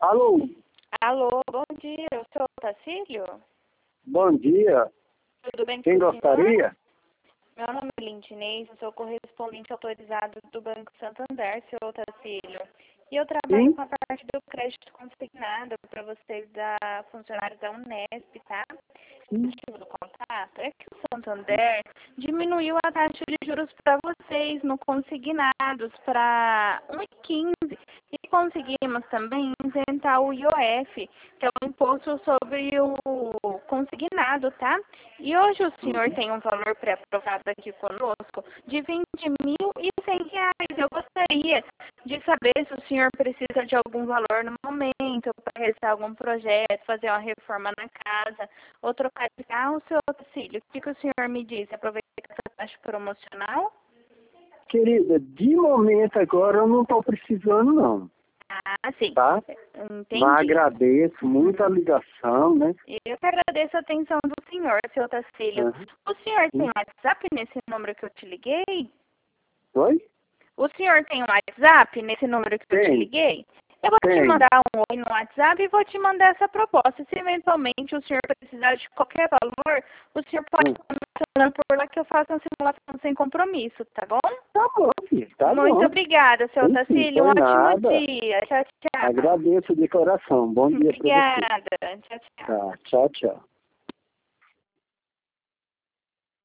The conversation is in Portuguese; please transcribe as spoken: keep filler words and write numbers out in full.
Alô? Alô, bom dia, eu sou o Tacílio. Bom dia. Tudo bem com Quem o senhor? gostaria? Meu nome é Lindinês, eu sou correspondente autorizado do Banco Santander, seu Tacílio. E eu trabalho Sim? com a parte do crédito consignado para vocês da funcionários da Unesp, tá? O Sim. motivo do contato é que o Santander diminuiu a taxa de juros para vocês no consignados para um vírgula quinze e conseguimos também isentar o I O F, que é o imposto sobre o consignado, tá? E hoje o senhor Uhum. tem um valor pré-aprovado aqui conosco de vinte mil e cem reais. Eu gostaria de saber se o senhor precisa de algum valor no momento para realizar algum projeto, fazer uma reforma na casa, ou trocar de carro, seu Tacílio. O que, que o senhor me diz? Aproveita essa taxa promocional? Querida, de momento agora eu não estou precisando não, Ah, sim. tá? Mas Entendi. agradeço muito a ligação, né? Eu que agradeço a atenção do senhor, seu Tacílio. Uhum. O senhor tem Sim. WhatsApp nesse número que eu te liguei? Oi? O senhor tem um WhatsApp nesse número que eu te Tem, liguei? Eu vou te tem. mandar um oi no WhatsApp e vou te mandar essa proposta. Se eventualmente o senhor precisar de qualquer valor, o senhor pode Hum. estar me acionando por lá que eu faço uma simulação sem compromisso, tá bom? Tá bom, filho, tá Muito bom. obrigada, seu Enfim, Tacílio. Um foi ótimo nada. dia. Tchau, tchau. Agradeço de coração. Bom dia para você. Obrigada. Tchau, tchau. Tá, tchau, tchau.